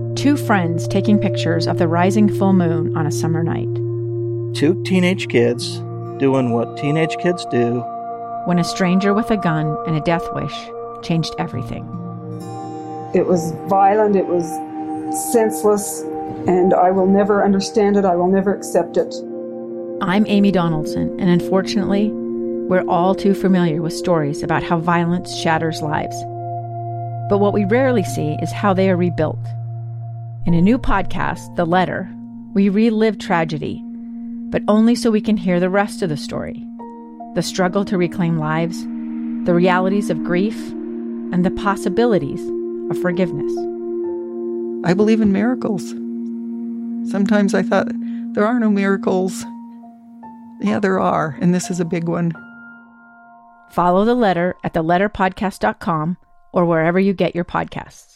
Two friends taking pictures of the rising full moon on a summer night. Two teenage kids doing what teenage kids do. When a stranger with a gun and a death wish changed everything. It was violent, it was senseless, and I will never understand it, I will never accept it. I'm Amy Donaldson, and unfortunately, we're all too familiar with stories about how violence shatters lives. But what we rarely see is how they are rebuilt. In a new podcast, The Letter, we relive tragedy, but only so we can hear the rest of the story. The struggle to reclaim lives, the realities of grief, and the possibilities of forgiveness. I believe in miracles. Sometimes I thought, there are no miracles. Yeah, there are, and this is a big one. Follow The Letter at theletterpodcast.com or wherever you get your podcasts.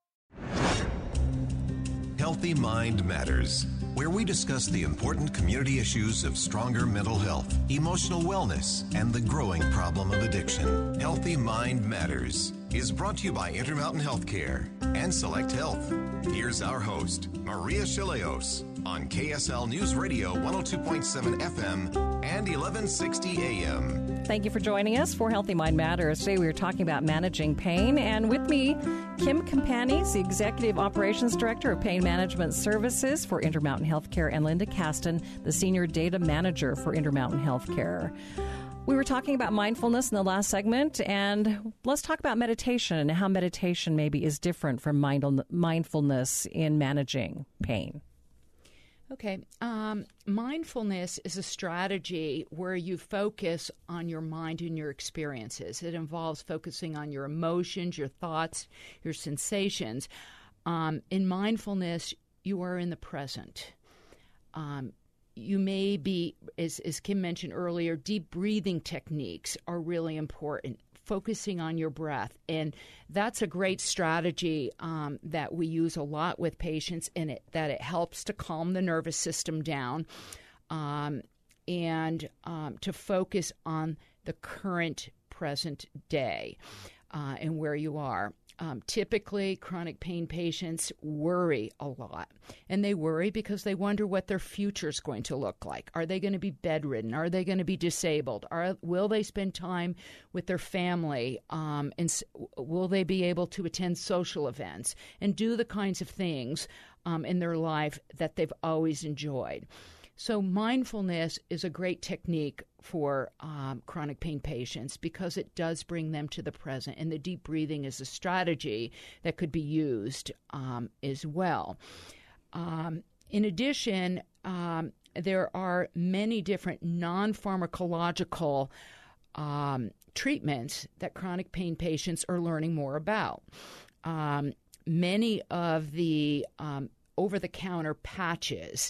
Healthy Mind Matters, where we discuss the important community issues of stronger mental health, emotional wellness, and the growing problem of addiction. Healthy Mind Matters is brought to you by Intermountain Healthcare and Select Health. Here's our host, Maria Shilaos, on KSL News Radio 102.7 FM and 1160 AM. Thank you for joining us for Healthy Mind Matters. Today we are talking about managing pain, and with me, Kim Campanis, the Executive Operations Director of Pain Management Services for Intermountain Healthcare, and Linda Caston, the Senior Data Manager for Intermountain Healthcare. We were talking about mindfulness in the last segment, and let's talk about meditation and how meditation maybe is different from mindfulness in managing pain. Okay. Mindfulness is a strategy where you focus on your mind and your experiences. It involves focusing on your emotions, your thoughts, your sensations. In mindfulness, you are in the present. You may be, as Kim mentioned earlier, deep breathing techniques are really important, focusing on your breath. And that's a great strategy that we use a lot with patients, in that it helps to calm the nervous system down and to focus on the current present day and where you are. Typically, chronic pain patients worry a lot, and they worry because they wonder what their future is going to look like. Are they going to be bedridden? Are they going to be disabled? Will they spend time with their family? And will they be able to attend social events and do the kinds of things in their life that they've always enjoyed? So mindfulness is a great technique for chronic pain patients because it does bring them to the present, and the deep breathing is a strategy that could be used as well. In addition, there are many different non-pharmacological treatments that chronic pain patients are learning more about. Many of the over-the-counter patches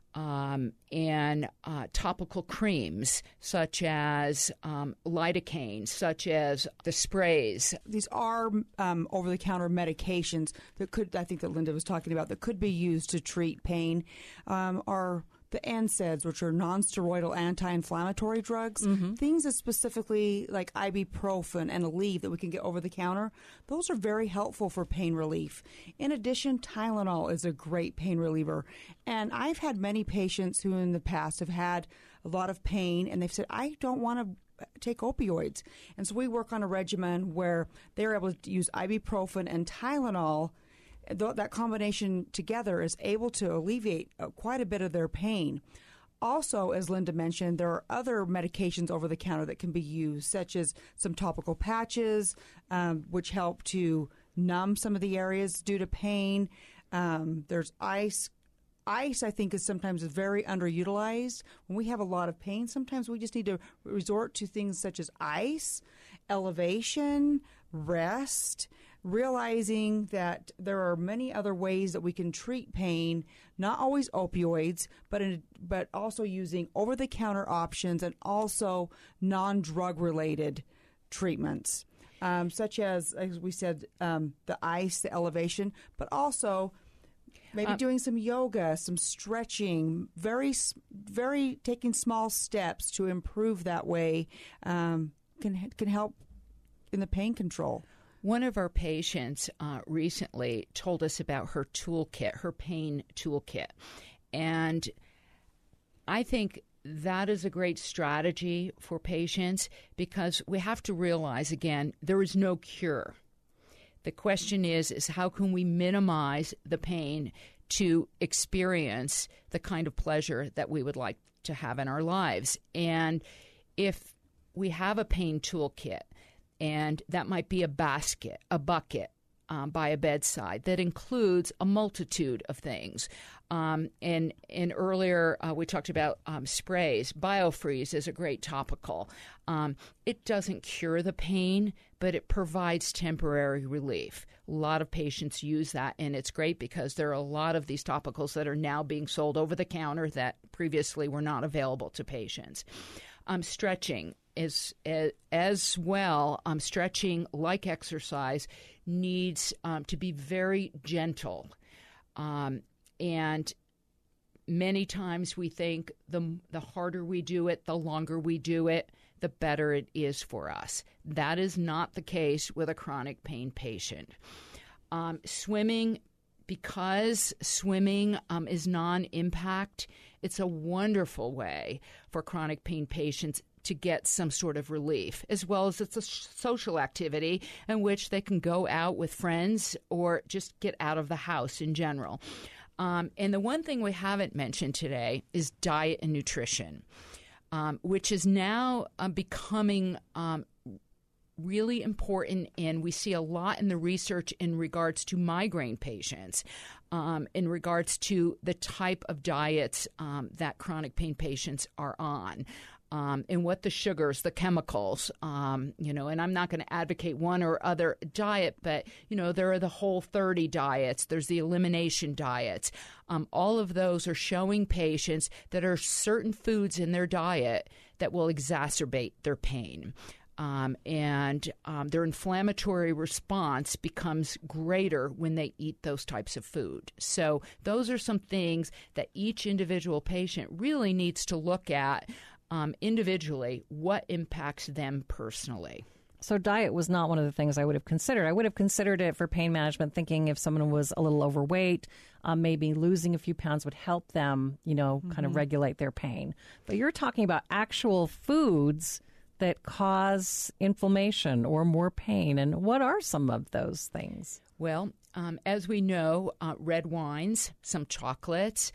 and topical creams, such as lidocaine, such as the sprays. These are over-the-counter medications that could, I think that Linda was talking about, that could be used to treat pain, are the NSAIDs, which are non-steroidal anti-inflammatory drugs, things that specifically like ibuprofen and Aleve that we can get over the counter. Those are very helpful for pain relief. In addition, Tylenol is a great pain reliever. And I've had many patients who in the past have had a lot of pain, and they've said, I don't want to take opioids. And so we work on a regimen where they're able to use ibuprofen and Tylenol. That combination together is able to alleviate quite a bit of their pain. Also, as Linda mentioned, there are other medications over the counter that can be used, such as some topical patches, which help to numb some of the areas due to pain. There's ice. Ice, I think, is sometimes very underutilized. When we have a lot of pain, sometimes we just need to resort to things such as ice, elevation, rest, realizing that there are many other ways that we can treat pain, not always opioids, but also using over-the-counter options and also non-drug related treatments, such as we said, the ice, the elevation, but also maybe doing some yoga, some stretching, very taking small steps to improve that way can help in the pain control. One of our patients recently told us about her toolkit, her pain toolkit. And I think that is a great strategy for patients because we have to realize, again, there is no cure. The question is how can we minimize the pain to experience the kind of pleasure that we would like to have in our lives? And if we have a pain toolkit, and that might be a basket, a bucket by a bedside that includes a multitude of things. And earlier we talked about sprays. BioFreeze is a great topical. It doesn't cure the pain, but it provides temporary relief. A lot of patients use that, and it's great because there are a lot of these topicals that are now being sold over the counter that previously were not available to patients. Stretching is as well. Stretching, like exercise, needs to be very gentle. And many times we think the harder we do it, the longer we do it, the better it is for us. That is not the case with a chronic pain patient. Swimming, because swimming is non-impact, it's a wonderful way for chronic pain patients to get some sort of relief, as well as it's a social activity in which they can go out with friends or just get out of the house in general. And the one thing we haven't mentioned today is diet and nutrition, which is now becoming really important, and we see a lot in the research in regards to migraine patients, in regards to the type of diets that chronic pain patients are on. And what the sugars, the chemicals, and I'm not going to advocate one or other diet, but, there are the Whole30 diets, there's the elimination diets. All of those are showing patients that there are certain foods in their diet that will exacerbate their pain. And their inflammatory response becomes greater when they eat those types of food. So those are some things that each individual patient really needs to look at individually, what impacts them personally. So diet was not one of the things I would have considered. I would have considered it for pain management, thinking if someone was a little overweight, maybe losing a few pounds would help them, kind of regulate their pain. But you're talking about actual foods that cause inflammation or more pain. And what are some of those things? Well, as we know, red wines, some chocolates.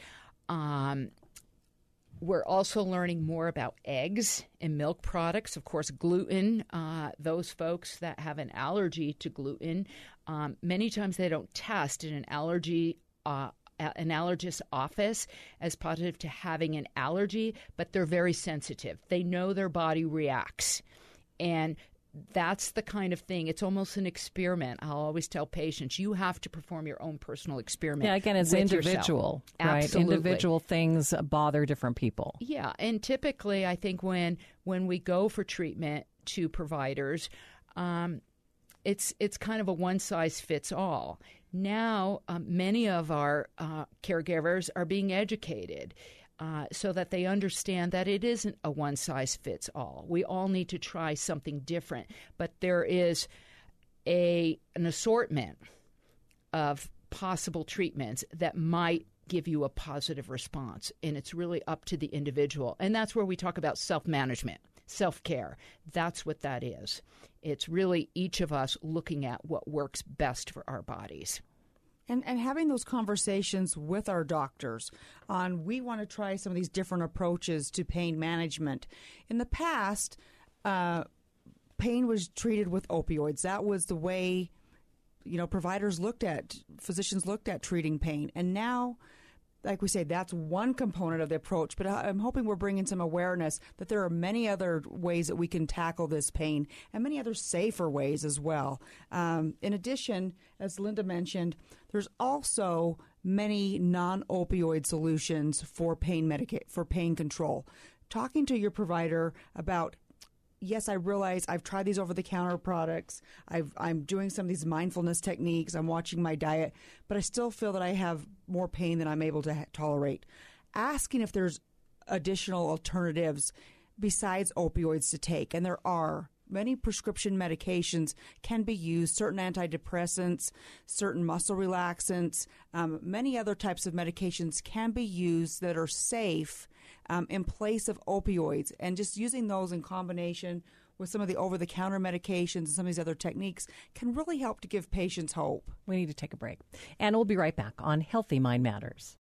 We're also learning more about eggs and milk products. Of course, gluten, those folks that have an allergy to gluten, many times they don't test in an allergist's office as positive to having an allergy, but they're very sensitive. They know their body reacts. And that's the kind of thing. It's almost an experiment. I'll always tell patients, you have to perform your own personal experiment. Yeah, again, it's individual, right? Absolutely. Individual things bother different people. Yeah, and typically I think when we go for treatment to providers, it's kind of a one-size-fits-all. Now, many of our caregivers are being educated so that they understand that it isn't a one-size-fits-all. We all need to try something different, but there is an assortment of possible treatments that might give you a positive response, and it's really up to the individual. And that's where we talk about self-management, self-care. That's what that is. It's really each of us looking at what works best for our bodies. And having those conversations with our doctors on we want to try some of these different approaches to pain management. In the past, pain was treated with opioids. That was the way, physicians looked at treating pain. And now, like we say, that's one component of the approach, but I'm hoping we're bringing some awareness that there are many other ways that we can tackle this pain and many other safer ways as well. In addition, as Linda mentioned, there's also many non-opioid solutions for for pain control. Talking to your provider about, yes, I realize I've tried these over-the-counter products. I'm doing some of these mindfulness techniques. I'm watching my diet, but I still feel that I have more pain than I'm able to tolerate. Asking if there's additional alternatives besides opioids to take, and there are. many prescription medications can be used, certain antidepressants, certain muscle relaxants, many other types of medications can be used that are safe in place of opioids. And just using those in combination with some of the over-the-counter medications and some of these other techniques can really help to give patients hope. We need to take a break. And we'll be right back on Healthy Mind Matters.